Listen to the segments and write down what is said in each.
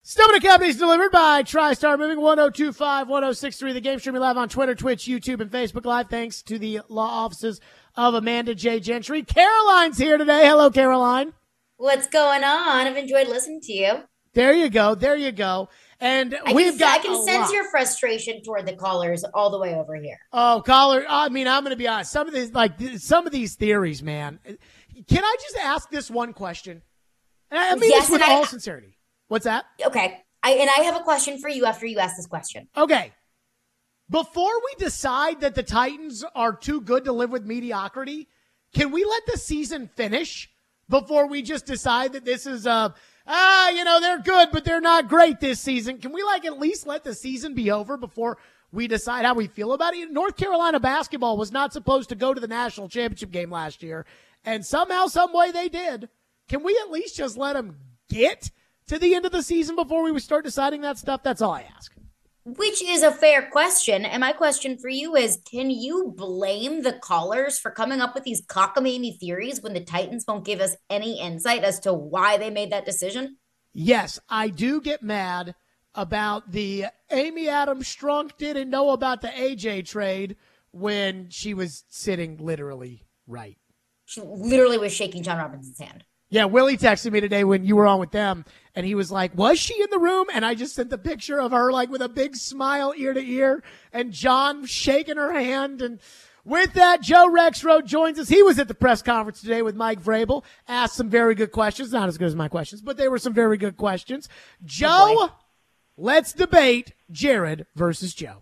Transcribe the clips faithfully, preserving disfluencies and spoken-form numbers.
Stomach Company is delivered by TriStar Moving, one oh two five, one oh six three. The game streaming live on Twitter, Twitch, YouTube, and Facebook Live. Thanks to the law offices of Amanda J. Gentry. Caroline's here today. Hello, Caroline. What's going on? I've enjoyed listening to you. There you go. There you go. And I we've can, got I can a sense lot. your frustration toward the callers all the way over here. Oh, caller. I mean, I'm going to be honest. Some of these, like some of these theories, man. Can I just ask this one question? And I mean Yes, this with and I- all sincerity. What's that? Okay. I, and I have a question for you after you ask this question. Okay. Before we decide that the Titans are too good to live with mediocrity, can we let the season finish before we just decide that this is, uh, ah, you know, they're good, but they're not great this season? Can we, like, at least let the season be over before we decide how we feel about it? North Carolina basketball was not supposed to go to the national championship game last year, and somehow, some way they did. Can we at least just let them get to the end of the season before we start deciding that stuff? That's all I ask. Which is a fair question. And my question for you is, can you blame the callers for coming up with these cockamamie theories when the Titans won't give us any insight as to why they made that decision? Yes, I do get mad about the Amy Adams Strunk didn't know about the A J trade when she was sitting literally right. She literally was shaking John Robinson's hand. Yeah, Willie texted me today when you were on with them, and he was like, was she in the room? And I just sent the picture of her, like, with a big smile ear to ear, and John shaking her hand. And with that, Joe Rexrode joins us. He was at the press conference today with Mike Vrabel, asked some very good questions. Not as good as my questions, but they were some very good questions. Joe, let's debate Jared versus Joe.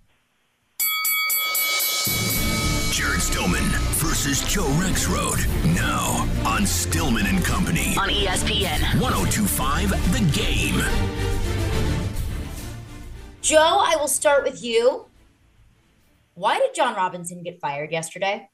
Jared Stillman versus Joe Rexrode. Now on Stillman and Company. On E S P N. one oh two point five The Game. Joe, I will start with you. Why did John Robinson get fired yesterday?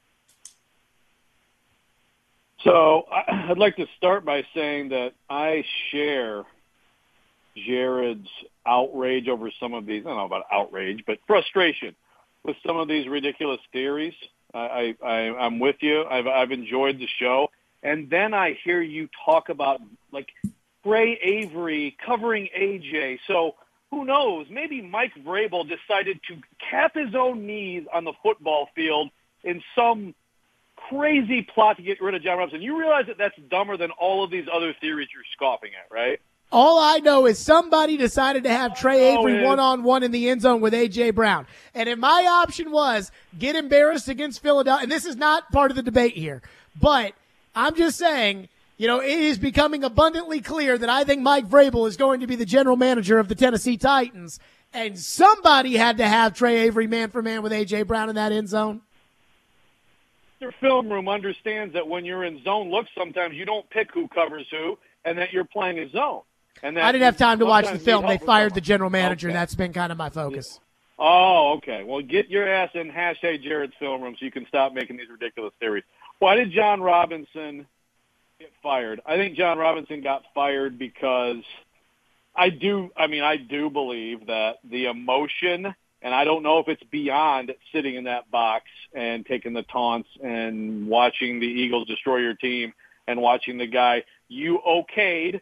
So I'd like to start by saying that I share Jared's outrage over some of these, I don't know about outrage, but frustration with some of these ridiculous theories. I, I, I'm with you. I've, I've enjoyed the show. And then I hear you talk about, like, Gray Avery covering A J. So who knows? Maybe Mike Vrabel decided to cap his own knees on the football field in some crazy plot to get rid of John Robinson. You realize that that's dumber than all of these other theories you're scoffing at, right? All I know is somebody decided to have Trey Oh, Avery it- one-on-one in the end zone with A J. Brown. And if my option was get embarrassed against Philadelphia, and this is not part of the debate here, but I'm just saying, you know, it is becoming abundantly clear that I think Mike Vrabel is going to be the general manager of the Tennessee Titans, and somebody had to have Trey Avery man for man with A J. Brown in that end zone. Your film room understands that when you're in zone looks, sometimes you don't pick who covers who, and that you're playing a zone. And that I didn't have time to watch the sometimes film. need They help with fired the someone. general manager, Okay. and that's been kind of my focus. Oh, okay. Well, get your ass in hashtag Jared's film room so you can stop making these ridiculous theories. Why did John Robinson get fired? I think John Robinson got fired because I do, I mean, I do believe that the emotion, and I don't know if it's beyond sitting in that box and taking the taunts and watching the Eagles destroy your team and watching the guy you okayed.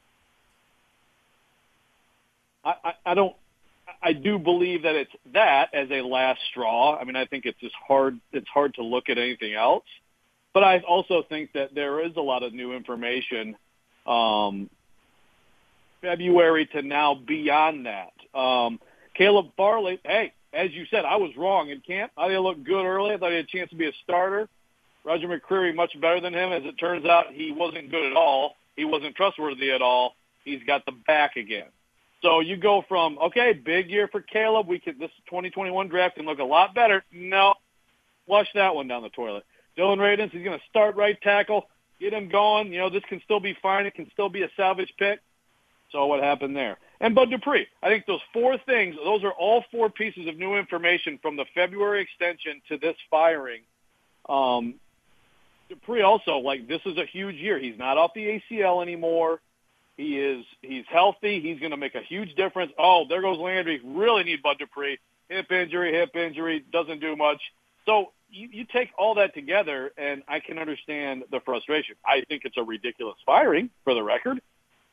I, I, I don't, I do believe that it's that as a last straw. I mean, I think it's just hard, it's hard to look at anything else. But I also think that there is a lot of new information, um, February to now beyond that. Um, Caleb Farley, hey, as you said, I was wrong in camp. I thought he looked good early. I thought he had a chance to be a starter. Roger McCreary much better than him. As it turns out, he wasn't good at all. He wasn't trustworthy at all. He's got the back again. So you go from, okay, big year for Caleb. We could, this twenty twenty-one draft can look a lot better. No, flush that one down the toilet. Dylan Radins, he's going to start right tackle, get him going. You know, this can still be fine. It can still be a salvage pick. So what happened there? And Bud Dupree, I think those four things, those are all four pieces of new information from the February extension to this firing. Um, Dupree also, like, this is a huge year. He's not off the A C L anymore. He is, he's healthy. He's going to make a huge difference. Oh, there goes Landry. Really need Bud Dupree. Hip injury, hip injury, doesn't do much. So you, you take all that together, and I can understand the frustration. I think it's a ridiculous firing, for the record.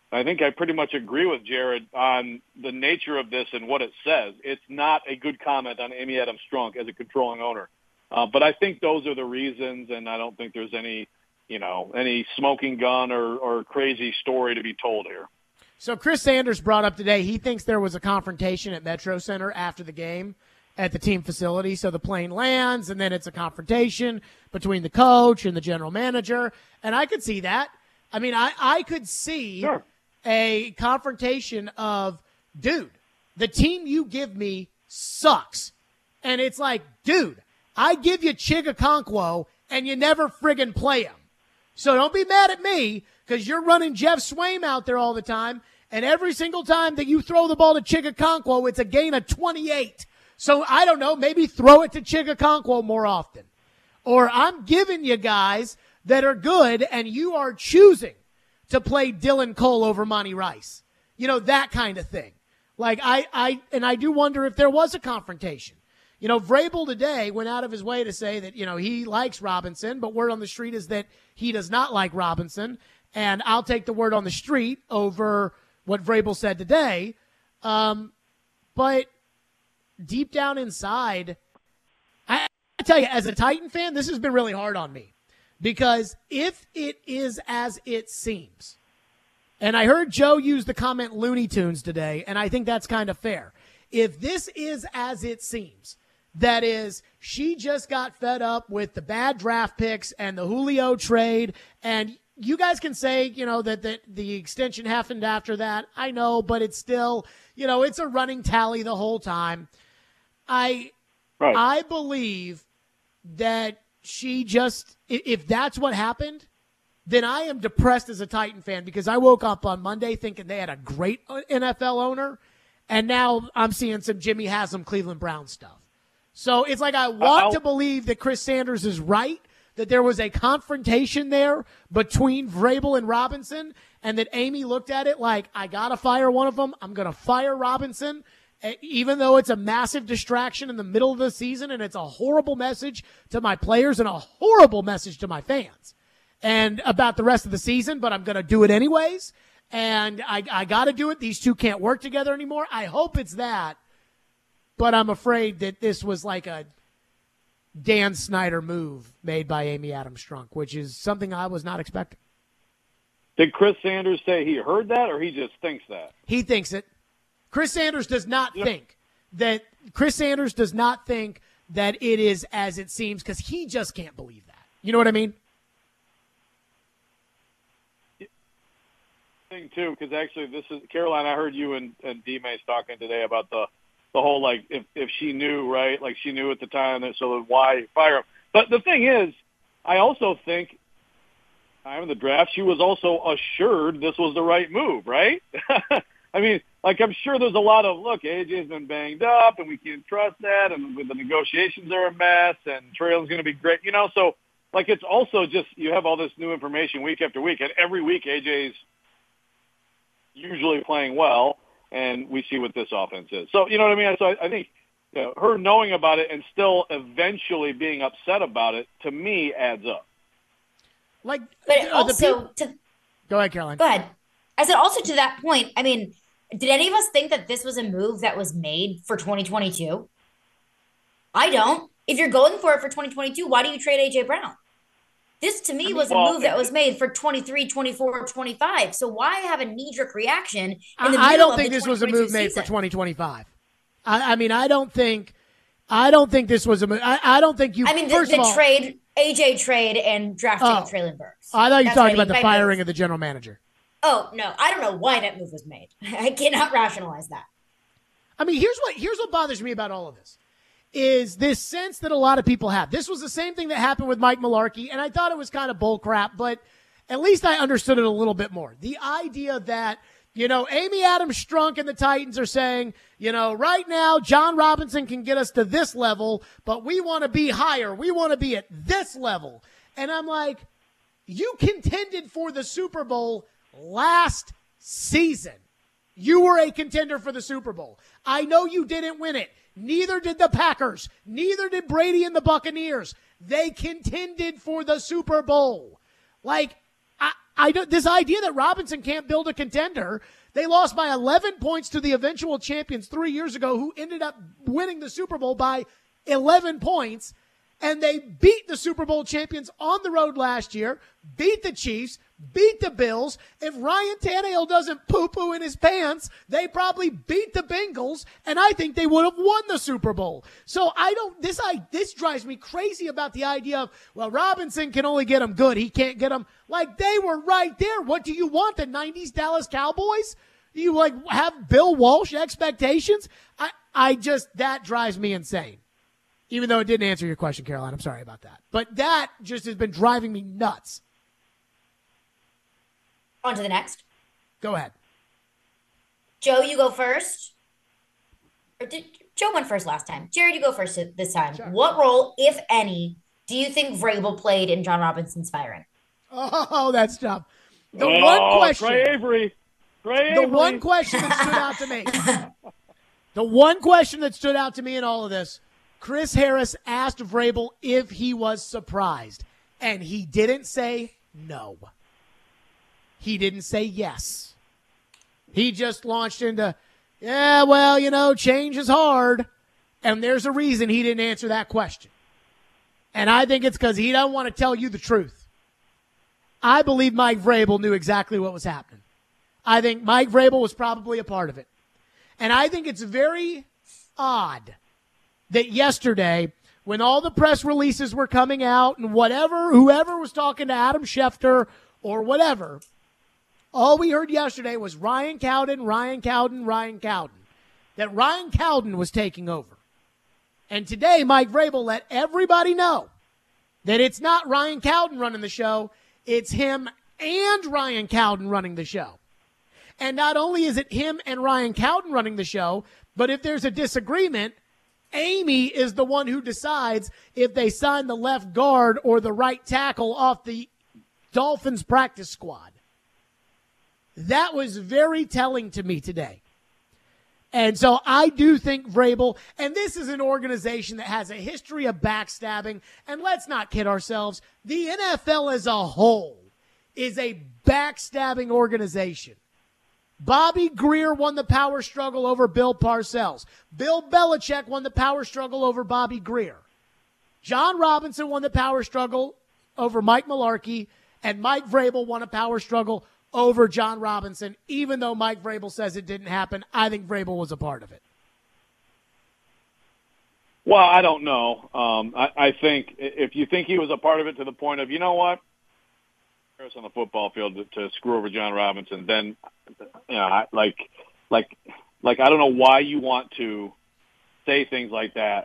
I think I pretty much agree with Jared on the nature of this and what it says. It's not a good comment on Amy Adams Strunk as a controlling owner. Uh, but I think those are the reasons, and I don't think there's any, you know, any smoking gun or, or crazy story to be told here. So Chris Sanders brought up today, he thinks there was a confrontation at Metro Center after the game at the team facility. So the plane lands, and then it's a confrontation between the coach and the general manager. And I could see that. I mean, I, I could see Sure. a confrontation of, dude, the team you give me sucks. And it's like, dude, I give you Chigakonkwo, and you never friggin' play him. So don't be mad at me because you're running Jeff Swaim out there all the time, and every single time that you throw the ball to Chigakonkwo, it's a gain of twenty-eight. So I don't know, maybe throw it to Chigakonkwo more often. Or I'm giving you guys that are good, and you are choosing to play Dylan Cole over Monty Rice. You know, that kind of thing. Like, I, I, and I do wonder if there was a confrontation. You know, Vrabel today went out of his way to say that, you know, he likes Robinson, but word on the street is that he does not like Robinson. And I'll take the word on the street over what Vrabel said today. Um, but deep down inside, I, I tell you, as a Titan fan, this has been really hard on me. Because if it is as it seems, and I heard Joe use the comment Looney Tunes today, and I think that's kind of fair. If this is as it seems, that is, she just got fed up with the bad draft picks and the Julio trade, and you guys can say, you know, that, that the extension happened after that. I know, but it's still, you know, it's a running tally the whole time. I, Right. I believe that she just, if that's what happened, then I am depressed as a Titan fan because I woke up on Monday thinking they had a great N F L owner, and now I'm seeing some Jimmy Haslam Cleveland Browns stuff. So it's like I want I'll, to believe that Chris Sanders is right, that there was a confrontation there between Vrabel and Robinson, and that Amy looked at it like, I got to fire one of them. I'm going to fire Robinson, even though it's a massive distraction in the middle of the season, and it's a horrible message to my players and a horrible message to my fans and about the rest of the season, but I'm going to do it anyways, and I, I got to do it. These two can't work together anymore. I hope it's that. But I'm afraid that this was like a Dan Snyder move made by Amy Adams Strunk, which is something I was not expecting. Did Chris Sanders say he heard that, or he just thinks that? He thinks it. Chris Sanders does not yeah. think that Chris Sanders does not think that it is as it seems because he just can't believe that. You know what I mean? Thing too, because actually, this is Caroline. I heard you and, and D-Mace talking today about the. The whole, like, if, if she knew, right, like she knew at the time, that so why fire him? But the thing is, I also think, time of the draft, she was also assured this was the right move, right? I mean, like, I'm sure there's a lot of, look, A J's been banged up, and we can't trust that, and the negotiations are a mess, and Traylon's going to be great, you know? So, like, it's also just, you have all this new information week after week, and every week A J's usually playing well. And we see what this offense is. So, you know what I mean? So I, I think you know, her knowing about it and still eventually being upset about it, to me, adds up. Like, but uh, also pe- to go ahead, Caroline. Go ahead. I said also to that point, I mean, did any of us think that this was a move that was made for twenty twenty-two? I don't. If you're going for it for twenty twenty-two, why do you trade A J Brown? This, to me, I mean, was a well, move that was made for twenty-three, twenty-four, twenty-five. So why have a knee-jerk reaction in the middle I don't of think the this was a move made season? for twenty twenty-five. I, I mean, I don't think I don't think this was a move. I, I don't think you – I mean, first the, of the all, trade, A J trade and drafting oh, of Traylon Burks. I thought you were talking about I mean, the firing move. of the general manager. Oh, no. I don't know why that move was made. I cannot rationalize that. I mean, here's what here's what bothers me about all of this. Is this sense that a lot of people have. This was the same thing that happened with Mike Mularkey, and I thought it was kind of bull crap, but at least I understood it a little bit more. The idea that, you know, Amy Adams Strunk and the Titans are saying, you know, right now John Robinson can get us to this level, but we want to be higher. We want to be at this level. And I'm like, you contended for the Super Bowl last season. You were a contender for the Super Bowl. I know you didn't win it. Neither did the Packers. Neither did Brady and the Buccaneers. They contended for the Super Bowl. Like, I, I don't, this idea that Robinson can't build a contender. They lost by eleven points to the eventual champions three years ago, who ended up winning the Super Bowl by eleven points. And they beat the Super Bowl champions on the road last year, beat the Chiefs, beat the Bills. If Ryan Tannehill doesn't poo-poo in his pants, they probably beat the Bengals, and I think they would have won the Super Bowl. So I don't, this I this drives me crazy about the idea of, well, Robinson can only get them good. He can't get them. Like, they were right there. What do you want, the nineties Dallas Cowboys? You, like, have Bill Walsh expectations? I, I just, that drives me insane. Even though it didn't answer your question, Caroline. I'm sorry about that. But that just has been driving me nuts. On to the next. Go ahead. Joe, you go first. Or did Joe went first last time? Jared, you go first this time. Sure. What role, if any, do you think Vrabel played in John Robinson's firing? Oh, that's tough. The oh, one question. Trey Avery. Trey the Avery. one question that stood out to me. The one question that stood out to me in all of this. Chris Harris asked Vrabel if he was surprised, and he didn't say no. He didn't say yes. He just launched into, yeah, well, you know, change is hard, and there's a reason he didn't answer that question. And I think it's because he doesn't want to tell you the truth. I believe Mike Vrabel knew exactly what was happening. I think Mike Vrabel was probably a part of it. And I think it's very odd that yesterday, when all the press releases were coming out and whatever, whoever was talking to Adam Schefter or whatever, all we heard yesterday was Ryan Cowden, Ryan Cowden, Ryan Cowden, that Ryan Cowden was taking over. And today, Mike Vrabel let everybody know that it's not Ryan Cowden running the show, it's him and Ryan Cowden running the show. And not only is it him and Ryan Cowden running the show, but if there's a disagreement, Amy is the one who decides if they sign the left guard or the right tackle off the Dolphins practice squad. That was very telling to me today. And so I do think Vrabel, and this is an organization that has a history of backstabbing, and let's not kid ourselves, the N F L as a whole is a backstabbing organization. Bobby Greer won the power struggle over Bill Parcells. Bill Belichick won the power struggle over Bobby Greer. John Robinson won the power struggle over Mike Mularkey, and Mike Vrabel won a power struggle over John Robinson. Even though Mike Vrabel says it didn't happen, I think Vrabel was a part of it. Well, I don't know. Um, I, I think if you think he was a part of it to the point of, you know what, on the football field to, to screw over John Robinson, then, you know, like, like, like, I don't know why you want to say things like that.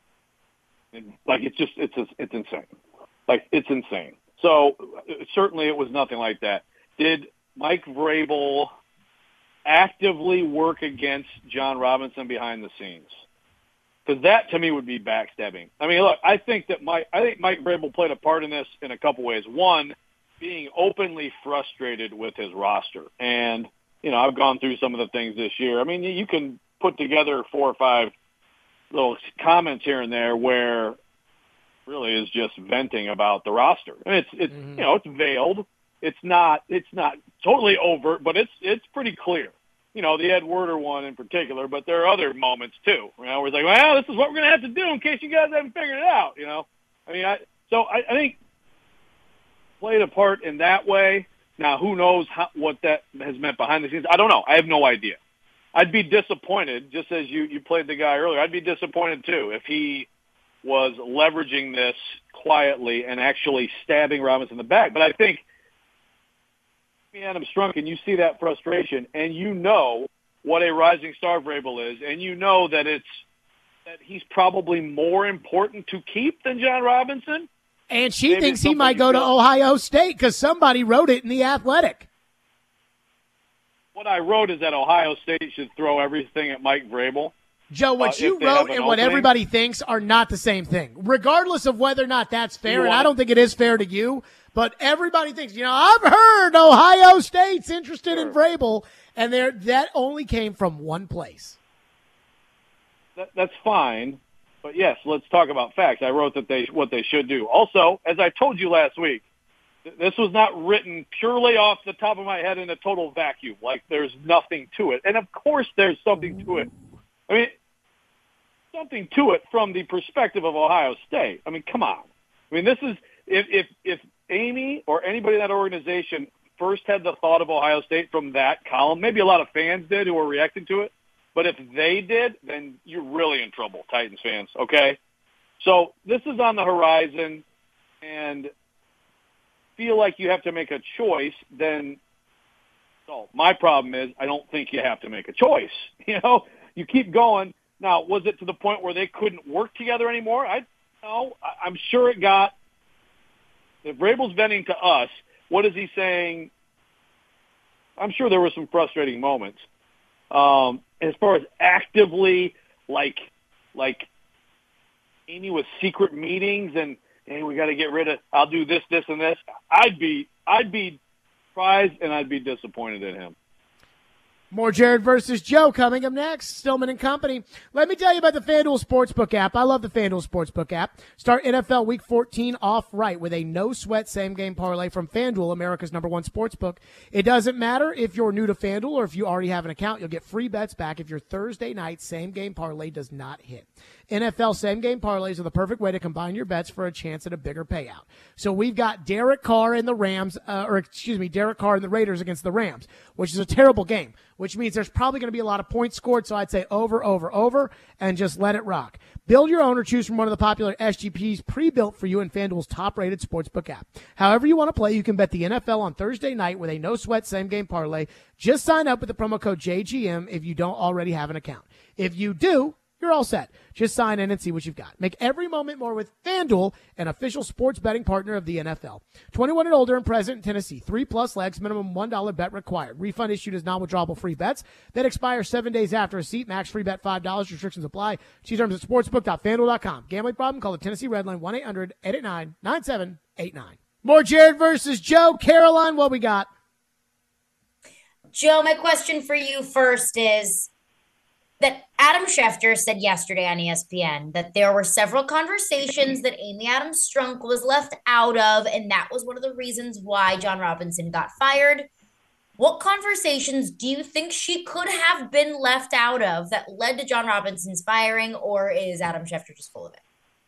Like, it's just, it's, it's insane. Like, it's insane. So certainly it was nothing like that. Did Mike Vrabel actively work against John Robinson behind the scenes? Because that to me would be backstabbing. I mean, look, I think that Mike, I think Mike Vrabel played a part in this in a couple ways. One, being openly frustrated with his roster. And, you know, I've gone through some of the things this year. I mean, you can put together four or five little comments here and there where really is just venting about the roster. And it's, it's, mm-hmm. you know, it's veiled. It's not, it's not totally overt, but it's, it's pretty clear. You know, the Ed Werder one in particular, but there are other moments too, you know, where it's like, well, this is what we're going to have to do in case you guys haven't figured it out, you know? I mean, I, so I, I think, played a part in that way. Now, who knows how, what that has meant behind the scenes? I don't know. I have no idea. I'd be disappointed, just as you, you played the guy earlier, I'd be disappointed too if he was leveraging this quietly and actually stabbing Robinson in the back. But I think, Adam Strunk, and you see that frustration, and you know what a rising star Vrabel is, and you know that it's that he's probably more important to keep than John Robinson. And she Maybe thinks he might go to Ohio State because somebody wrote it in The Athletic. What I wrote is that Ohio State should throw everything at Mike Vrabel. Joe, what uh, you wrote and what everybody thinks are not the same thing, regardless of whether or not that's fair. And I don't think it is fair to you, but everybody thinks, you know, I've heard Ohio State's interested sure. in Vrabel, and there that only came from one place. That, that's fine. But, yes, let's talk about facts. I wrote that they what they should do. Also, as I told you last week, This was not written purely off the top of my head in a total vacuum. Like there's nothing to it. And of course there's something to it. I mean, something to it from the perspective of Ohio State. I mean, come on. I mean, this is, if, if, if Amy or anybody in that organization first had the thought of Ohio State from that column, maybe a lot of fans did who were reacting to it, but if they did, then you're really in trouble, Titans fans, okay? So this is on the horizon, and feel like you have to make a choice, then so my problem is I don't think you have to make a choice. You know, you keep going. Now, was it to the point where they couldn't work together anymore? I know. I'm sure it got. If Vrabel's venting to us, what is he saying? I'm sure there were some frustrating moments. Um, as far as actively, like, like Amy with secret meetings and, hey, we got to get rid of, I'll do this, this, and this. I'd be, I'd be surprised and I'd be disappointed in him. More Jared versus Joe coming up next. Stillman and Company. Let me tell you about the FanDuel Sportsbook app. I love the FanDuel Sportsbook app. Start N F L Week fourteen off right with a no-sweat same-game parlay from FanDuel, America's number one sportsbook. It doesn't matter if you're new to FanDuel or if you already have an account. You'll get free bets back if your Thursday night same-game parlay does not hit. N F L same-game parlays are the perfect way to combine your bets for a chance at a bigger payout. So we've got Derek Carr and the Rams, uh, or excuse me, Derek Carr and the Raiders against the Rams, which is a terrible game, which means there's probably going to be a lot of points scored. So I'd say over, over, over, and just let it rock. Build your own or choose from one of the popular S G Ps pre-built for you in FanDuel's top-rated sportsbook app. However you want to play, you can bet the N F L on Thursday night with a no-sweat same-game parlay. Just sign up with the promo code J G M if you don't already have an account. If you do, you're all set. Just sign in and see what you've got. Make every moment more with FanDuel, an official sports betting partner of the N F L. twenty-one and older and present in Tennessee. Three-plus legs, minimum one dollar bet required. Refund issued as non-withdrawable free bets that expire seven days after receipt. Max free bet five dollars. Restrictions apply. See terms at sportsbook dot fanduel dot com. Gambling problem? Call the Tennessee Redline one eight hundred eight eight nine nine seven eight nine. More Jared versus Joe. Caroline, what we got? Joe, my question for you first is that Adam Schefter said yesterday on E S P N that there were several conversations that Amy Adams Strunk was left out of, and that was one of the reasons why John Robinson got fired. What conversations do you think she could have been left out of that led to John Robinson's firing, or is Adam Schefter just full of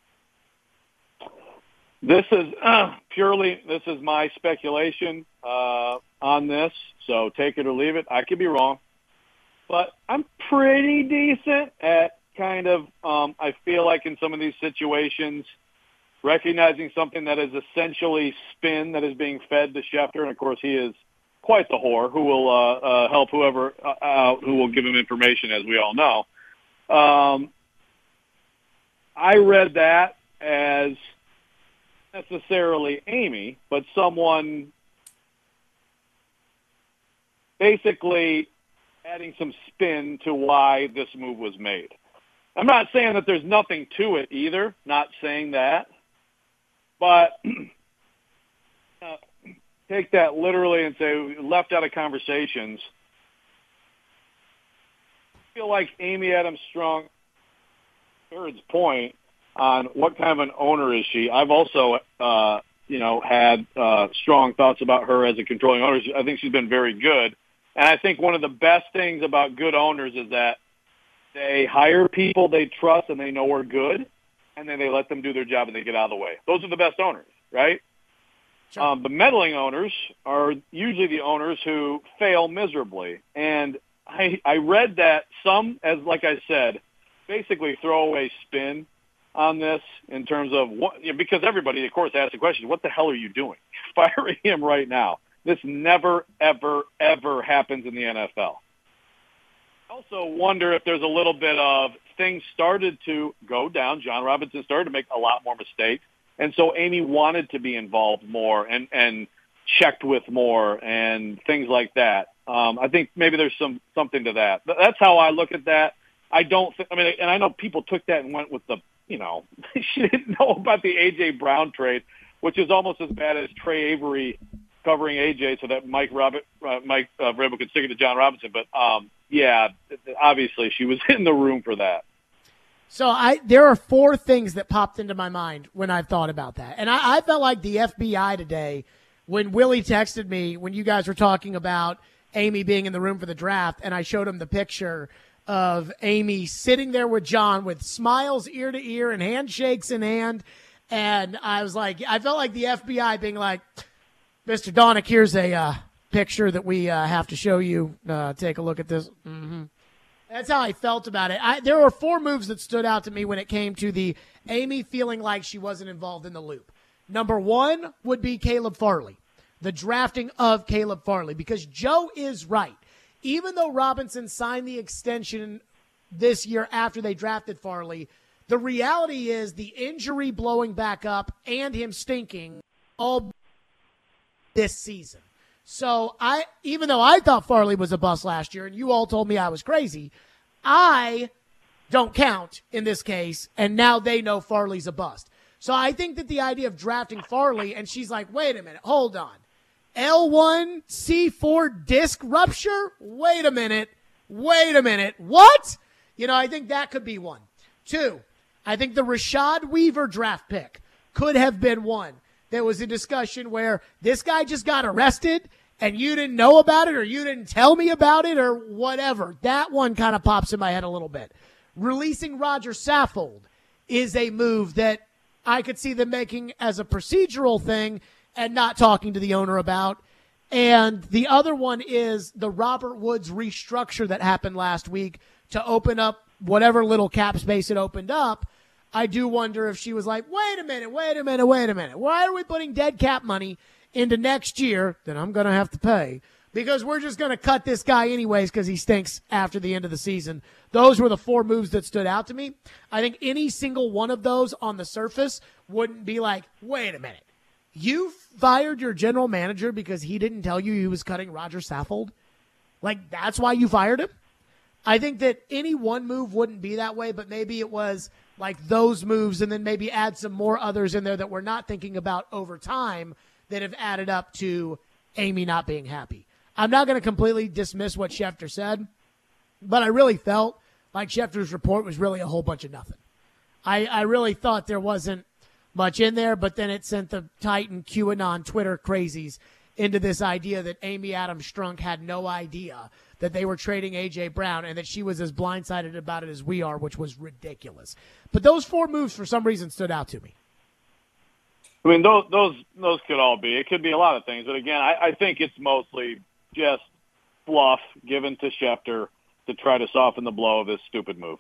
it? This is uh, purely, this is my speculation uh, on this, so take it or leave it. I could be wrong. But I'm pretty decent at kind of, um, I feel like in some of these situations, recognizing something that is essentially spin that is being fed to Schefter. And, of course, he is quite the whore who will uh, uh, help whoever out, who will give him information, as we all know. Um, I read that as necessarily Amy, but someone basically adding some spin to why this move was made. I'm not saying that there's nothing to it either, not saying that, but uh, take that literally and say left out of conversations. I feel like Amy Adams Strunk, third's point on what kind of an owner is she. I've also, uh, you know, had uh, strong thoughts about her as a controlling owner. I think she's been very good. And I think one of the best things about good owners is that they hire people they trust and they know are good, and then they let them do their job and they get out of the way. Those are the best owners, right? Sure. Um, the meddling owners are usually the owners who fail miserably. And I, I read that some, as like I said, basically throwaway spin on this in terms of what, you know, because everybody, of course, asks the question, what the hell are you doing? Firing him right now. This never, ever, ever happens in the N F L. I also wonder if there's a little bit of things started to go down. John Robinson started to make a lot more mistakes. And so Amy wanted to be involved more and, and checked with more and things like that. Um, I think maybe there's some something to that. But that's how I look at that. I don't think, I mean, and I know people took that and went with the, you know, she didn't know about the A J. Brown trade, which is almost as bad as Trey Avery covering A J so that Mike Robert, uh, Mike uh, Vrabel could stick it to John Robinson. But, um, yeah, obviously she was in the room for that. So I there are four things that popped into my mind when I've thought about that. And I, I felt like the F B I today when Willie texted me when you guys were talking about Amy being in the room for the draft, and I showed him the picture of Amy sitting there with John with smiles ear to ear and handshakes in hand. And I was like, I felt like the F B I being like, Mister Donick, here's a uh, picture that we uh, have to show you. Uh, take a look at this. Mm-hmm. That's how I felt about it. I, there were four moves that stood out to me when it came to the Amy feeling like she wasn't involved in the loop. Number one would be Caleb Farley, the drafting of Caleb Farley, because Joe is right. Even though Robinson signed the extension this year after they drafted Farley, the reality is the injury blowing back up and him stinking all this season. So I, even though I thought Farley was a bust last year and you all told me I was crazy, I don't count in this case, and now they know Farley's a bust. So I think that the idea of drafting Farley, and she's like, wait a minute, hold on. L one C four disc rupture? Wait a minute. Wait a minute. What? You know, I think that could be one. Two, I think the Rashad Weaver draft pick could have been one. There was a discussion where this guy just got arrested and you didn't know about it or you didn't tell me about it or whatever. That one kind of pops in my head a little bit. Releasing Roger Saffold is a move that I could see them making as a procedural thing and not talking to the owner about. And the other one is the Robert Woods restructure that happened last week to open up whatever little cap space it opened up. I do wonder if she was like, wait a minute, wait a minute, wait a minute. Why are we putting dead cap money into next year that I'm going to have to pay? Because we're just going to cut this guy anyways because he stinks after the end of the season. Those were the four moves that stood out to me. I think any single one of those on the surface wouldn't be like, wait a minute. You fired your general manager because he didn't tell you he was cutting Roger Saffold? Like, that's why you fired him? I think that any one move wouldn't be that way, but maybe it was like those moves and then maybe add some more others in there that we're not thinking about over time that have added up to Amy not being happy. I'm not going to completely dismiss what Schefter said, but I really felt like Schefter's report was really a whole bunch of nothing. I, I really thought there wasn't much in there, but then it sent the Titan QAnon Twitter crazies into this idea that Amy Adams Strunk had no idea that they were trading A J. Brown and that she was as blindsided about it as we are, which was ridiculous. But those four moves, for some reason, stood out to me. I mean, those those those could all be. It could be a lot of things. But, again, I, I think it's mostly just fluff given to Schefter to try to soften the blow of this stupid move.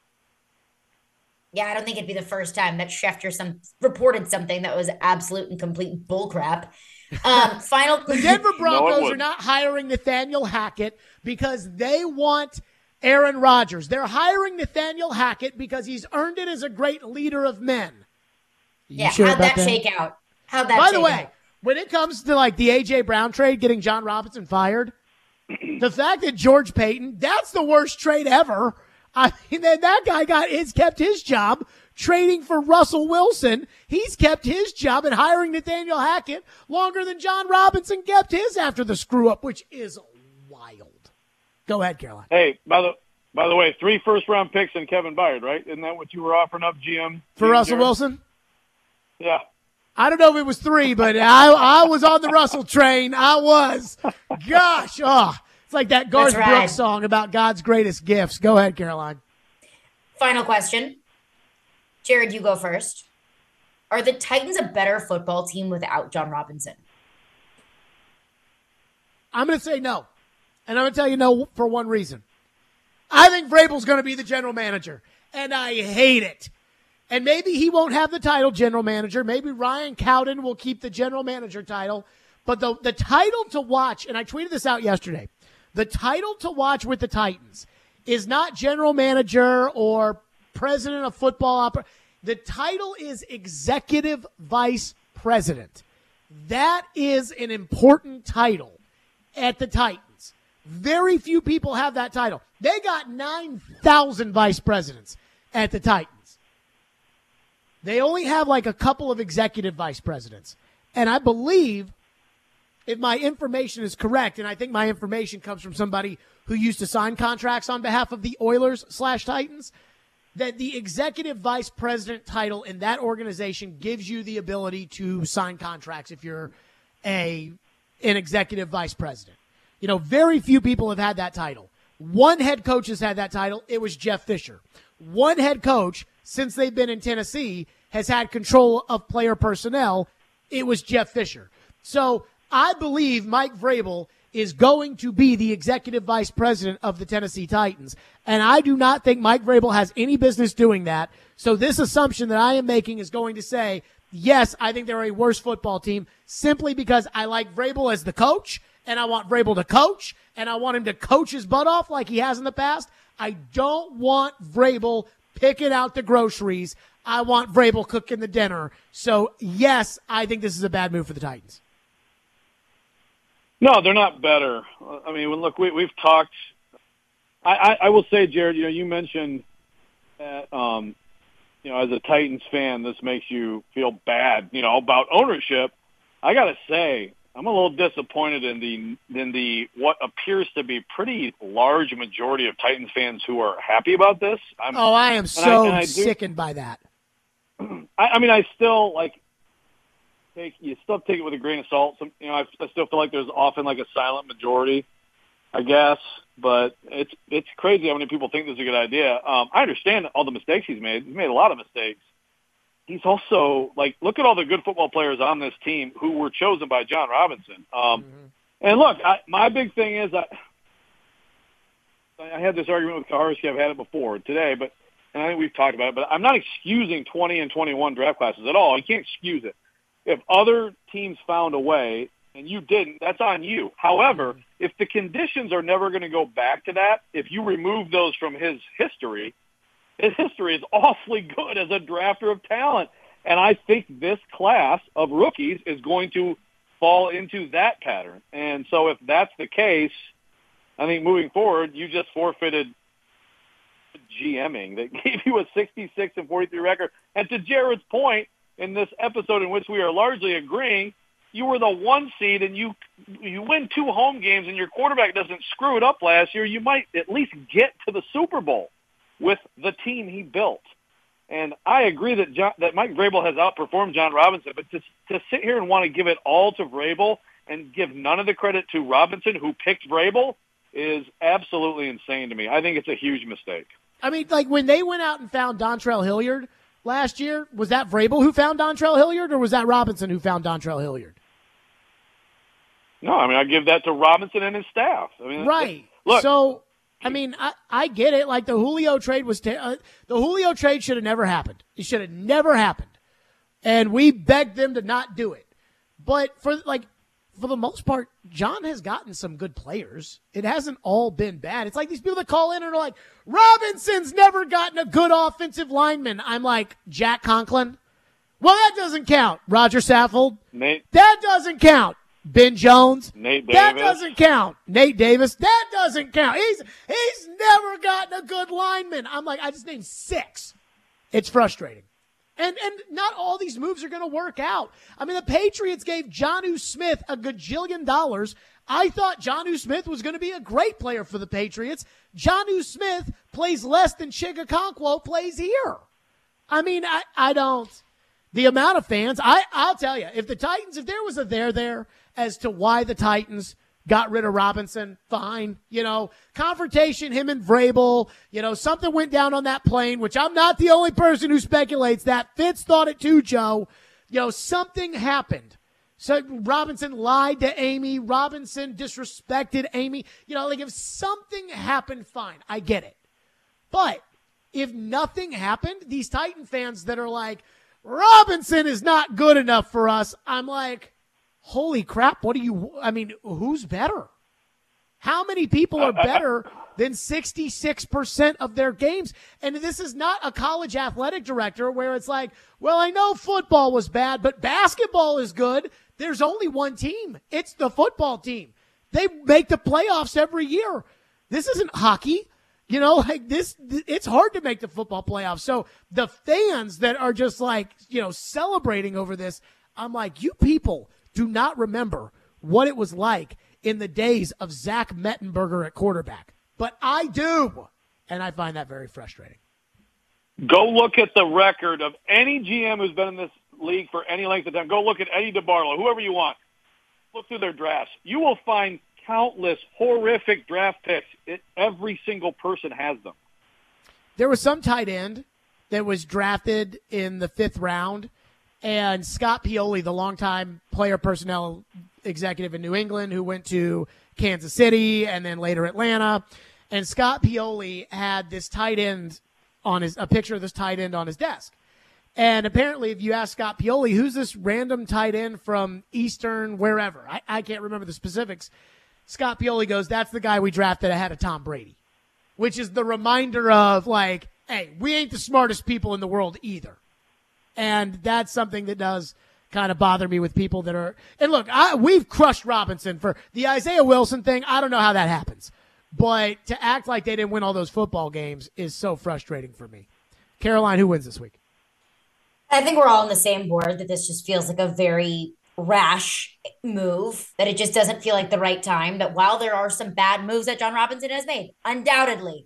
Yeah, I don't think it'd be the first time that Schefter some reported something that was absolute and complete bullcrap. Um, final. The Denver Broncos no, are not hiring Nathaniel Hackett because they want Aaron Rodgers. They're hiring Nathaniel Hackett because he's earned it as a great leader of men. You yeah, sure how'd that, that shake out? How'd that By shake the way, out? when it comes to like the A J. Brown trade, getting John Robinson fired, the fact that George Payton, that's the worst trade ever. I mean, then that guy got is kept his job trading for Russell Wilson. He's kept his job and hiring Nathaniel Hackett longer than John Robinson kept his after the screw up, which is wild. Go ahead, Caroline. Hey, by the by the way, three first round picks and Kevin Byard, right? Isn't that what you were offering up, G M? For G M Russell Jared? Wilson? Yeah. I don't know if it was three, but I I was on the Russell train. I was. Gosh, oh. It's like that Garth That's right. Brooks song about God's greatest gifts. Go ahead, Caroline. Final question. Jared, you go first. Are the Titans a better football team without John Robinson? I'm going to say no. And I'm going to tell you no for one reason. I think Vrabel's going to be the general manager, and I hate it. And maybe he won't have the title general manager. Maybe Ryan Cowden will keep the general manager title. But the, the title to watch, and I tweeted this out yesterday, the title to watch with the Titans is not general manager or president of football operations. The title is executive vice president. That is an important title at the Titans. Very few people have that title. They got nine thousand vice presidents at the Titans. They only have like a couple of executive vice presidents. And I believe, if my information is correct, and I think my information comes from somebody who used to sign contracts on behalf of the Oilers slash Titans, that the executive vice president title in that organization gives you the ability to sign contracts if you're a an executive vice president. You know, very few people have had that title. One head coach has had that title. It was Jeff Fisher. One head coach, since they've been in Tennessee, has had control of player personnel. It was Jeff Fisher. So I believe Mike Vrabel is going to be the executive vice president of the Tennessee Titans. And I do not think Mike Vrabel has any business doing that. So this assumption that I am making is going to say, yes, I think they're a worse football team simply because I like Vrabel as the coach, and I want Vrabel to coach, and I want him to coach his butt off like he has in the past. I don't want Vrabel picking out the groceries. I want Vrabel cooking the dinner. So, yes, I think this is a bad move for the Titans. No, they're not better. I mean, look, we, we've talked. I, I, I will say, Jared, you know, you mentioned that, um, you know, as a Titans fan, this makes you feel bad, you know, about ownership. I got to say, I'm a little disappointed in the in the what appears to be pretty large majority of Titans fans who are happy about this. I'm, oh, I am so I, I do, sickened by that. I, I mean, I still like take you still take it with a grain of salt. Some, you know, I, I still feel like there's often like a silent majority, I guess. But it's it's crazy how many people think this is a good idea. Um, I understand all the mistakes he's made. He's made a lot of mistakes. He's also, like, look at all the good football players on this team who were chosen by John Robinson. Um, mm-hmm. And, look, I, my big thing is I, I had this argument with Kaharski. I've had it before today, but and I think we've talked about it. But I'm not excusing twenty and twenty-one draft classes at all. You can't excuse it. If other teams found a way and you didn't, that's on you. However, mm-hmm. if the conditions are never going to go back to that, if you remove those from his history – his history is awfully good as a drafter of talent. And I think this class of rookies is going to fall into that pattern. And so if that's the case, I think moving forward, you just forfeited GMing that gave you a sixty-six and forty-three record. And to Jared's point, in this episode in which we are largely agreeing, you were the one seed and you you win two home games and your quarterback doesn't screw it up last year, you might at least get to the Super Bowl with the team he built. And I agree that John, that Mike Vrabel has outperformed John Robinson, but to, to sit here and want to give it all to Vrabel and give none of the credit to Robinson, who picked Vrabel, is absolutely insane to me. I think it's a huge mistake. I mean, like, when they went out and found Dontrell Hilliard last year, was that Vrabel who found Dontrell Hilliard, or was that Robinson who found Dontrell Hilliard? No, I mean, I give that to Robinson and his staff. I mean, right. Look, so I mean, I, I get it. Like, the Julio trade was te- uh, the Julio trade should have never happened. It should have never happened, and we begged them to not do it. But for like for the most part, John has gotten some good players. It hasn't all been bad. It's like these people that call in and are like, Robinson's never gotten a good offensive lineman. I'm like, Jack Conklin. Well, that doesn't count. Roger Saffold. Nate. That doesn't count. Ben Jones. Nate Davis. That doesn't count. Nate Davis. That doesn't count. He's he's never gotten a good lineman. I'm like, I just named six. It's frustrating. And and not all these moves are going to work out. I mean, the Patriots gave Jonnu Smith a gajillion dollars. I thought Jonnu Smith was going to be a great player for the Patriots. Jonnu Smith plays less than Chig Okonkwo plays here. I mean, I, I don't. The amount of fans, I, I'll tell you, if the Titans, if there was a there there as to why the Titans got rid of Robinson, fine. You know, confrontation, him and Vrabel, you know, something went down on that plane, which I'm not the only person who speculates that. Fitz thought it too, Joe. You know, something happened. So Robinson lied to Amy. Robinson disrespected Amy. You know, like if something happened, fine. I get it. But if nothing happened, these Titan fans that are like, Robinson is not good enough for us, I'm like, holy crap, what do you, I mean, who's better? How many people are better than sixty-six percent of their games? And this is not a college athletic director where it's like, well, I know football was bad, but basketball is good. There's only one team. It's the football team. They make the playoffs every year. This isn't hockey. You know, like this, it's hard to make the football playoffs. So the fans that are just like, you know, celebrating over this, I'm like, you people do not remember what it was like in the days of Zach Mettenberger at quarterback. But I do, and I find that very frustrating. Go look at the record of any G M who's been in this league for any length of time. Go look at Eddie DeBarlo, whoever you want. look through their drafts. You will find countless horrific draft picks. It, every single person has them. There was some tight end that was drafted in the fifth round, and Scott Pioli, the longtime player personnel executive in New England who went to Kansas City and then later Atlanta, and Scott Pioli had this tight end on his, a picture of this tight end on his desk. And apparently, if you ask Scott Pioli, who's this random tight end from Eastern, wherever, I, I can't remember the specifics, Scott Pioli goes, that's the guy we drafted ahead of Tom Brady, which is the reminder of, like, hey, we ain't the smartest people in the world either. And that's something that does kind of bother me with people that are – and look, I, we've crushed Robinson for the Isaiah Wilson thing. I don't know how that happens. But to act like they didn't win all those football games is so frustrating for me. Caroline, who wins this week? I think we're all on the same board that this just feels like a very rash move, that it just doesn't feel like the right time, that while there are some bad moves that John Robinson has made, undoubtedly,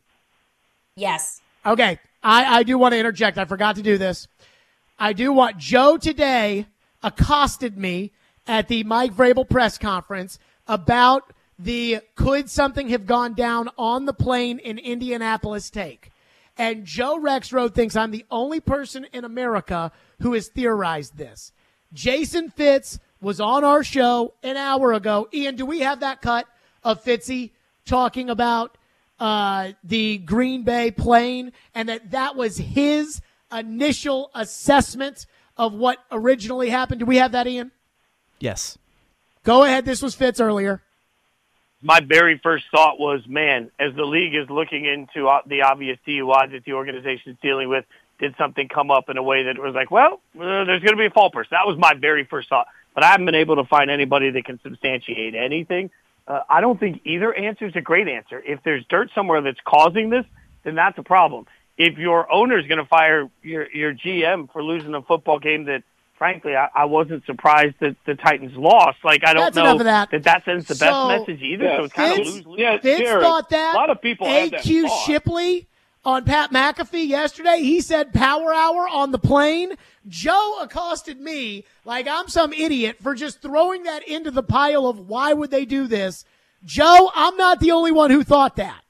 yes. Okay, I, I do want to interject. I forgot to do this. I do want – Joe today accosted me at the Mike Vrabel press conference about the could something have gone down on the plane in Indianapolis take. And Joe Rexrode thinks I'm the only person in America who has theorized this. Jason Fitz was on our show an hour ago. Ian, do we have that cut of Fitzy talking about uh, the Green Bay plane and that that was his initial assessment of what originally happened? Do we have that, Ian? Yes. Go ahead. This was Fitz earlier. My very first thought was, man, as the league is looking into the obvious D U Is that the organization is dealing with, did something come up in a way that was like, well, uh, there's going to be a fall person? That was my very first thought. But I haven't been able to find anybody that can substantiate anything. Uh, I don't think either answer is a great answer. If there's dirt somewhere that's causing this, then that's a problem. If your owner is going to fire your, your G M for losing a football game that, frankly, I, I wasn't surprised that the Titans lost. Like, I don't that's know that. that that sends the so, best message either. Yeah, so it's kind Fitz, of lose-lose. Yeah, Fitz Jared, thought that. A lot of people A Q had that thought. Shipley on Pat McAfee yesterday, he said power hour on the plane. Joe accosted me like I'm some idiot for just throwing that into the pile of why would they do this. Joe, I'm not the only one who thought that.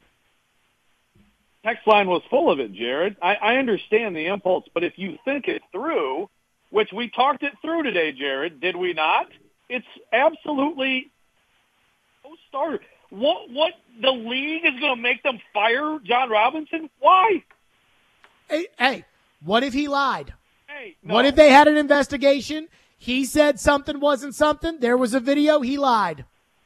Text line was full of it, Jared. I, I understand the impulse, but if you think it through, which we talked it through today, Jared, did we not? It's absolutely no starter. What, what, the league is going to make them fire John Robinson? Why? Hey, hey, what if he lied? Hey, no. What if they had an investigation? He said something wasn't something. There was a video. He lied.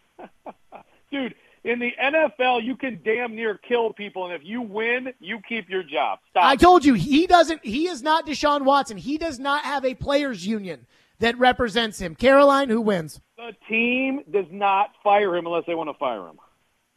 Dude, in the N F L, you can damn near kill people, and if you win, you keep your job. Stop. I told you, he doesn't, he is not Deshaun Watson. He does not have a players union that represents him. Caroline, who wins? The team does not fire him unless they want to fire him.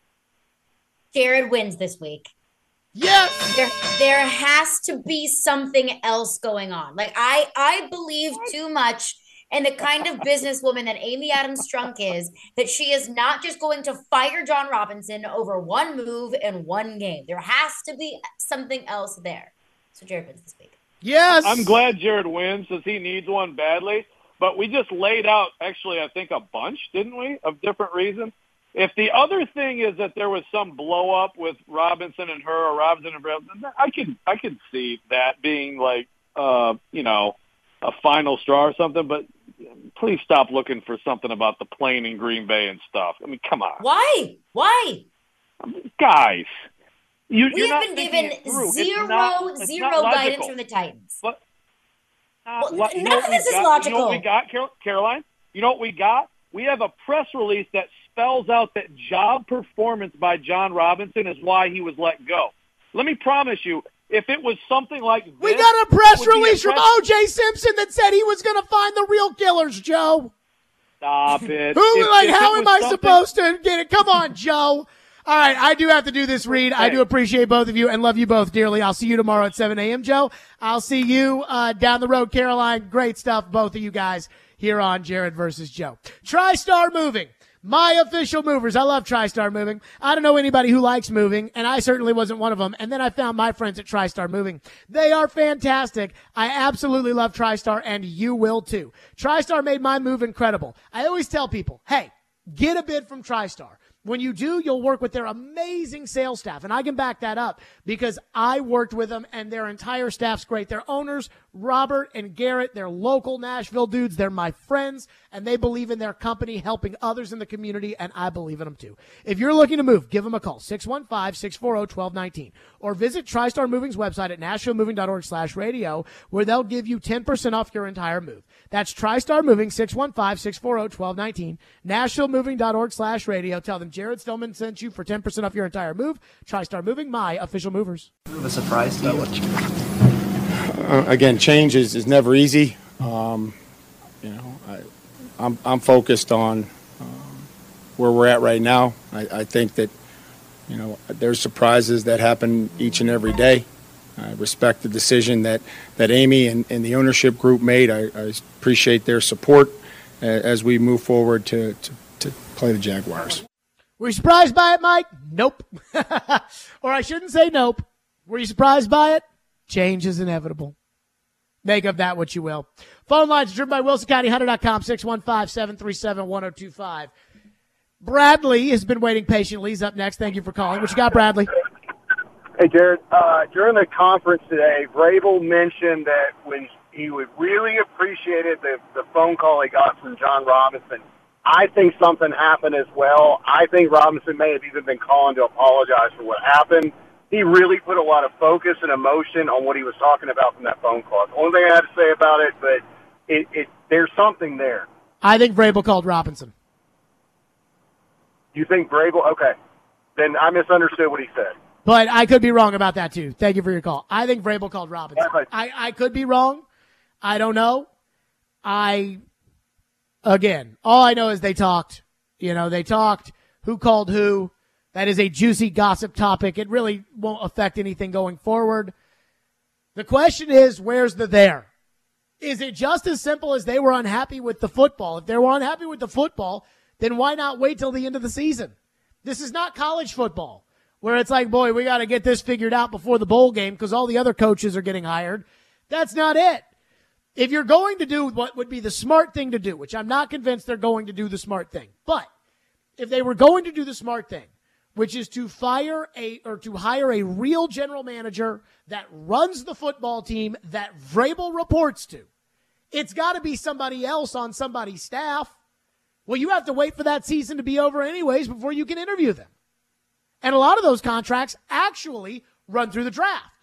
Jared wins this week. Yes. There, there has to be something else going on. Like, I, I believe too much in the kind of businesswoman that Amy Adams Strunk is, that she is not just going to fire John Robinson over one move in one game. There has to be something else there. So Jared wins this week. Yes. I'm glad Jared wins because he needs one badly. But we just laid out, actually, I think a bunch, didn't we, of different reasons. If the other thing is that there was some blow up with Robinson and her, or Robinson and Brown, I could I could see that being like, uh, you know, a final straw or something. But please stop looking for something about the plane in Green Bay and stuff. I mean, come on. Why? Why? Guys. You, We you're have not been thinking given it through. It's zero, not- it's zero not guidance logical. from the Titans. But uh, Well, what- you none know of what we this is got? You know logical. what we got, Carol- Caroline? You know what we got? We have a press release that spells out that job performance by John Robinson is why he was let go. Let me promise you, if it was something like this, We got a press it would be a release from press- O J Simpson that said he was going to find the real killers, Joe. Stop it. Who, If- like, if how it am was I something- supposed to get it? Come on, Joe. All right, I do have to do this read. I do appreciate both of you and love you both dearly. I'll see you tomorrow at seven a.m., Joe. I'll see you uh, down the road, Caroline. Great stuff, both of you guys, here on Jared versus Joe. TriStar Moving. My official movers. I love TriStar Moving. I don't know anybody who likes moving, and I certainly wasn't one of them. And then I found my friends at TriStar Moving. They are fantastic. I absolutely love TriStar, and you will too. TriStar made my move incredible. I always tell people, hey, get a bid from TriStar. When you do, you'll work with their amazing sales staff, and I can back that up because I worked with them, and their entire staff's great. Their owners, Robert and Garrett, they're local Nashville dudes. They're my friends, and they believe in their company helping others in the community, and I believe in them too. If you're looking to move, give them a call, six one five, six four zero, one two one nine, or visit TriStar Moving's website at nashville moving dot org slash radio, where they'll give you ten percent off your entire move. That's TriStar Moving, six one five, six four zero, one two one nine, nashville moving dot org slash radio. Tell them Jared Stillman sent you for ten percent off your entire move. TriStar Moving, my official movers. A surprise to you? Uh, again, change is, is never easy. Um, you know, I, I'm I'm focused on um, where we're at right now. I, I think that you know there's surprises that happen each and every day. I respect the decision that, that Amy and, and the ownership group made. I, I appreciate their support uh, as we move forward to, to, to play the Jaguars. Were you surprised by it, Mike? Nope. Or I shouldn't say nope. Were you surprised by it? Change is inevitable. Make of that what you will. Phone lines driven by Wilson County Hunter dot com, six one five, seven three seven, one zero two five. Bradley has been waiting patiently. He's up next. Thank you for calling. What you got, Bradley? Hey, Jared. Uh, during the conference today, Vrabel mentioned that when he would really appreciated the, the phone call he got from John Robinson. I think something happened as well. I think Robinson may have even been calling to apologize for what happened. He really put a lot of focus and emotion on what he was talking about from that phone call. The only thing I have to say about it, but it, it there's something there. I think Vrabel called Robinson. You think Vrabel? Okay. Then I misunderstood what he said. But I could be wrong about that, too. Thank you for your call. I think Vrabel called Robinson. I, I could be wrong. I don't know. I, again, all I know is they talked. You know, they talked. Who called who? That is a juicy gossip topic. It really won't affect anything going forward. The question is, where's the there? Is it just as simple as they were unhappy with the football? If they were unhappy with the football, then why not wait till the end of the season? This is not college football, where it's like, boy, we got to get this figured out before the bowl game because all the other coaches are getting hired. That's not it. If you're going to do what would be the smart thing to do, which I'm not convinced they're going to do the smart thing, but if they were going to do the smart thing, which is to fire a or to hire a real general manager that runs the football team that Vrabel reports to, it's got to be somebody else on somebody's staff. Well, you have to wait for that season to be over anyways before you can interview them. And a lot of those contracts actually run through the draft.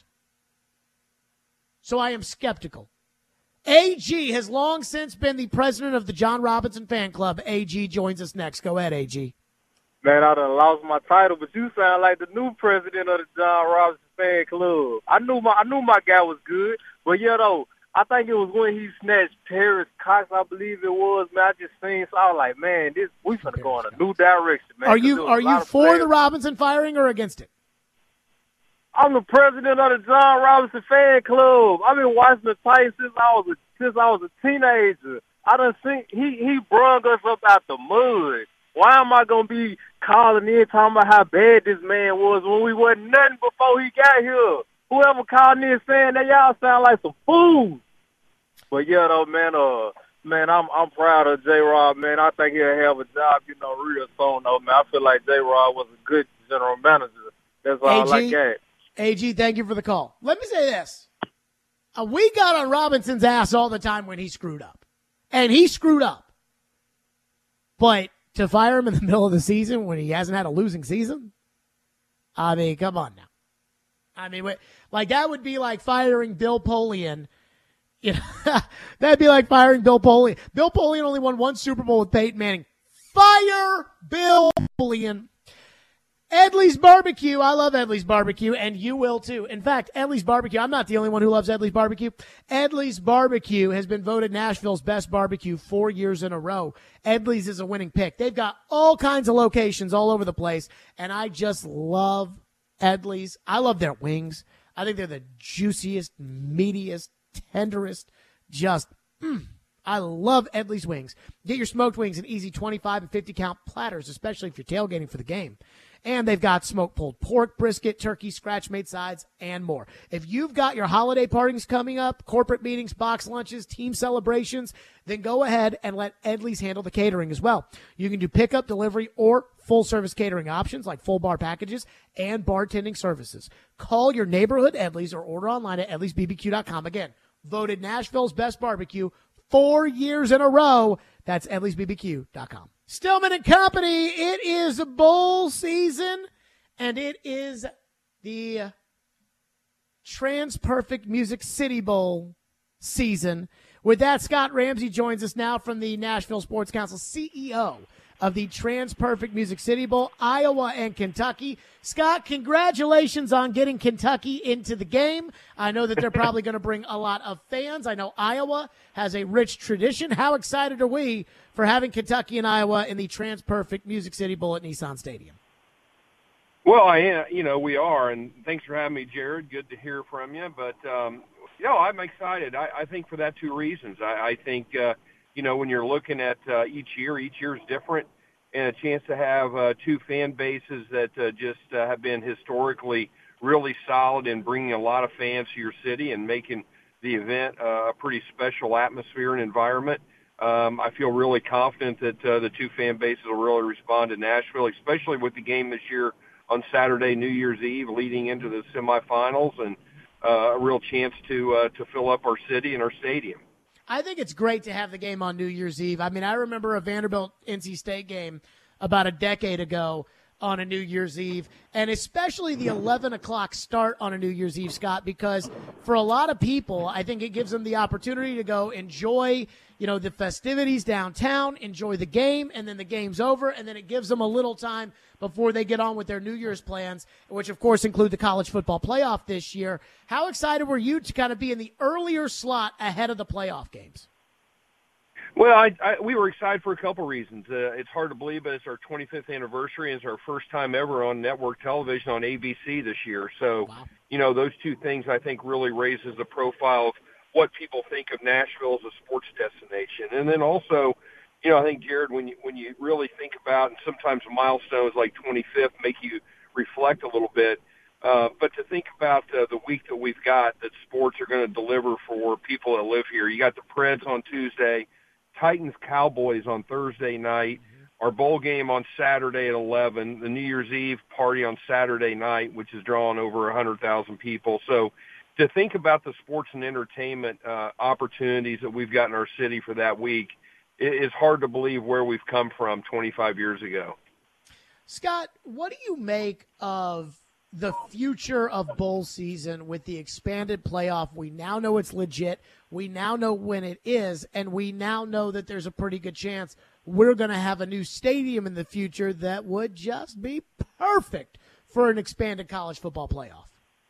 So I am skeptical. A G has long since been the president of the John Robinson fan club. A G joins us next. Go ahead, A G. Man, I done lost my title, but you sound like the new president of the John Robinson fan club. I knew my I knew my guy was good, but yeah, though, I think it was when he snatched Paris Cox, I believe it was. Man, I just seen, so I was like, man, this we finna go in a new direction, man. Are you are you for players. the Robinson firing or against it? I'm the president of the John Robinson fan club. I've been watching the Titans since I was a, since I was a teenager. I done seen he he brung us up out the mud. Why am I gonna be calling in talking about how bad this man was when we wasn't nothing before he got here? Whoever called in saying that, y'all sound like some fools. But yeah, though, man, uh, man, I'm I'm proud of J-Rob, man. I think he'll have a job, you know, real soon, though, man. I feel like J-Rob was a good general manager. That's all I got. A G, thank you for the call. Let me say this. Uh, we got on Robinson's ass all the time when he screwed up. And he screwed up. But to fire him in the middle of the season when he hasn't had a losing season? I mean, come on now. I mean, like that would be like firing Bill Polian. You know, that'd be like firing Bill Polian. Bill Polian only won one Super Bowl with Peyton Manning. Fire Bill Polian. Edley's Barbecue. I love Edley's Barbecue, and you will too. In fact, Edley's Barbecue, I'm not the only one who loves Edley's Barbecue. Edley's Barbecue has been voted Nashville's best barbecue four years in a row. Edley's is a winning pick. They've got all kinds of locations all over the place, and I just love Edley's. I love their wings. I think they're the juiciest, meatiest, tenderest. Just, mm, I love Edley's Wings. Get your smoked wings in easy twenty-five and fifty count platters, especially if you're tailgating for the game. And they've got smoked pulled pork, brisket, turkey, scratch-made sides, and more. If you've got your holiday parties coming up, corporate meetings, box lunches, team celebrations, then go ahead and let Edley's handle the catering as well. You can do pickup, delivery, or full-service catering options like full bar packages and bartending services. Call your neighborhood Edley's or order online at edleys b b q dot com. Again, voted Nashville's best barbecue four years in a row. That's edleys b b q dot com. Stillman and Company, it is bowl season, and it is the TransPerfect Music City Bowl season. With that, Scott Ramsey joins us now from the Nashville Sports Council, C E O of the TransPerfect Music City Bowl, Iowa and Kentucky. Scott, congratulations on getting Kentucky into the game. I know that they're probably going to bring a lot of fans. I know Iowa has a rich tradition. How excited are we for having Kentucky and Iowa in the TransPerfect Music City Bowl at Nissan Stadium? Well, I am, you know, we are, and thanks for having me, Jared. Good to hear from you. But, um, you know, I'm excited. I, I think for that two reasons. I, I think, uh, you know, when you're looking at uh, each year, each year is different, and a chance to have uh, two fan bases that uh, just uh, have been historically really solid in bringing a lot of fans to your city and making the event uh, a pretty special atmosphere and environment. Um, I feel really confident that uh, the two fan bases will really respond to Nashville, especially with the game this year on Saturday, New Year's Eve, leading into the semifinals, and uh, a real chance to uh, to fill up our city and our stadium. I think it's great to have the game on New Year's Eve. I mean, I remember a Vanderbilt-N C State game about a decade ago on a New Year's Eve, and especially the eleven o'clock start on a New Year's Eve, Scott, because for a lot of people, I think it gives them the opportunity to go enjoy, you know, the festivities downtown, enjoy the game, and then the game's over, and then it gives them a little time before they get on with their New Year's plans, which, of course, include the college football playoff this year. How excited were you to kind of be in the earlier slot ahead of the playoff games? Well, I, I, we were excited for a couple reasons. Uh, it's hard to believe, but it's our twenty-fifth anniversary, and it's our first time ever on network television on A B C this year. So, wow. you know, those two things I think really raises the profile of what people think of Nashville as a sports destination. And then also, you know, I think, Jared, when you, when you really think about, and sometimes milestones like twenty-fifth make you reflect a little bit, uh, but to think about uh, the week that we've got that sports are going to deliver for people that live here. You got the Preds on Tuesday, Titans Cowboys on Thursday night, our bowl game on Saturday at eleven, the New Year's Eve party on Saturday night, which is drawing over one hundred thousand people. So to think about the sports and entertainment uh, opportunities that we've got in our city for that week, it is hard to believe where we've come from twenty-five years ago. Scott, what do you make of the future of bowl season with the expanded playoff? We now know it's legit. We now know when it is, and we now know that there's a pretty good chance we're going to have a new stadium in the future that would just be perfect for an expanded college football playoff.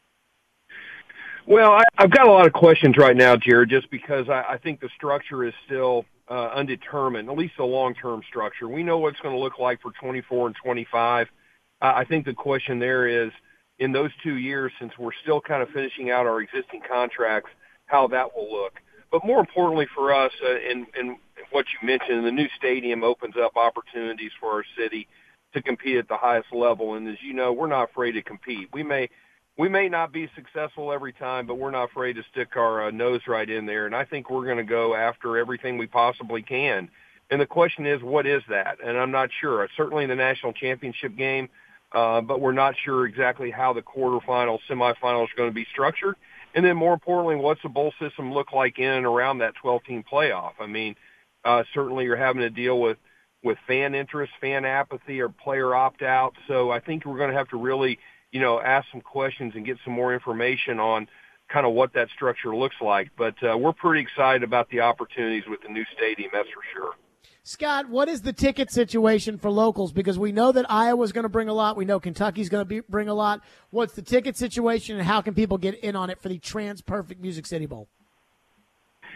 Well, I, I've got a lot of questions right now, Jared, just because I, I think the structure is still uh, undetermined, at least the long-term structure. We know what it's going to look like for twenty-four and twenty-five. Uh, I think the question there is, in those two years, since we're still kind of finishing out our existing contracts, how that will look. But more importantly for us, uh, and, and what you mentioned, the new stadium opens up opportunities for our city to compete at the highest level. And as you know, we're not afraid to compete. We may we may not be successful every time, but we're not afraid to stick our uh, nose right in there. And I think we're going to go after everything we possibly can. And the question is, what is that? And I'm not sure. Certainly the national championship game, Uh, but we're not sure exactly how the quarterfinals, semifinals are going to be structured. And then more importantly, what's the bowl system look like in and around that twelve-team playoff? I mean, uh, certainly you're having to deal with, with fan interest, fan apathy, or player opt-out. So I think we're going to have to really, you know, ask some questions and get some more information on kind of what that structure looks like. But uh, we're pretty excited about the opportunities with the new stadium, that's for sure. Scott, what is the ticket situation for locals? Because we know that Iowa's going to bring a lot. We know Kentucky's going to be, bring a lot. What's the ticket situation, and how can people get in on it for the TransPerfect Music City Bowl?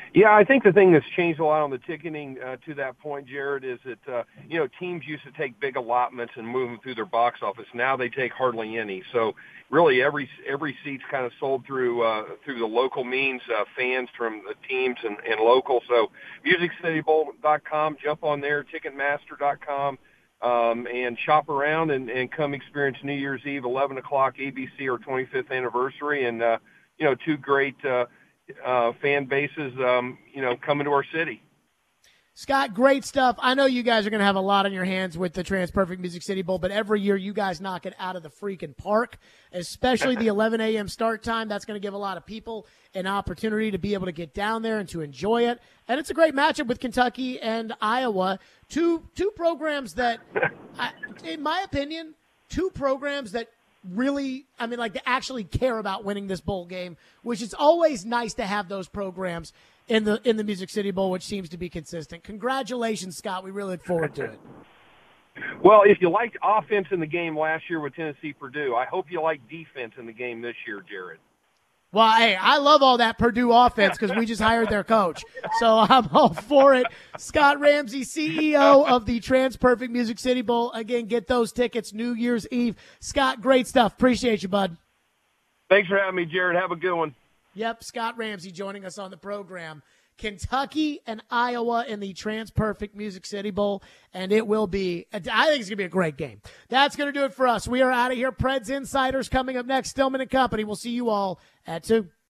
Yeah, I think the thing that's changed a lot on the ticketing uh, to that point, Jared, is that, uh, you know, teams used to take big allotments and move them through their box office. Now they take hardly any. So really every every seat's kind of sold through uh, through the local means, uh, fans from the teams and, and local. So music city bowl dot com, jump on there, ticketmaster dot com, um, and shop around and, and come experience New Year's Eve, eleven o'clock, A B C, or twenty-fifth anniversary. And, uh, you know, two great uh, – Uh, fan bases, um, you know, coming to our city. Scott, great stuff. I know you guys are going to have a lot on your hands with the TransPerfect Music City Bowl, but every year you guys knock it out of the freaking park, especially the eleven a.m. start time. That's going to give a lot of people an opportunity to be able to get down there and to enjoy it. And it's a great matchup with Kentucky and Iowa, two two programs that, I, in my opinion, two programs that really, I mean, like, to actually care about winning this bowl game, which is always nice to have those programs in the in the Music City Bowl, which seems to be consistent. Congratulations, Scott. We really look forward to it. Well, if you liked offense in the game last year with Tennessee Purdue, I hope you like defense in the game this year, Jared. Well, hey, I love all that Purdue offense because we just hired their coach. So I'm all for it. Scott Ramsey, C E O of the TransPerfect Music City Bowl. Again, get those tickets New Year's Eve. Scott, great stuff. Appreciate you, bud. Thanks for having me, Jared. Have a good one. Yep, Scott Ramsey joining us on the program. Kentucky and Iowa in the TransPerfect Music City Bowl, and it will be, I think it's going to be a great game. That's going to do it for us. We are out of here. Preds Insiders coming up next. Stillman and Company. We'll see you all at two.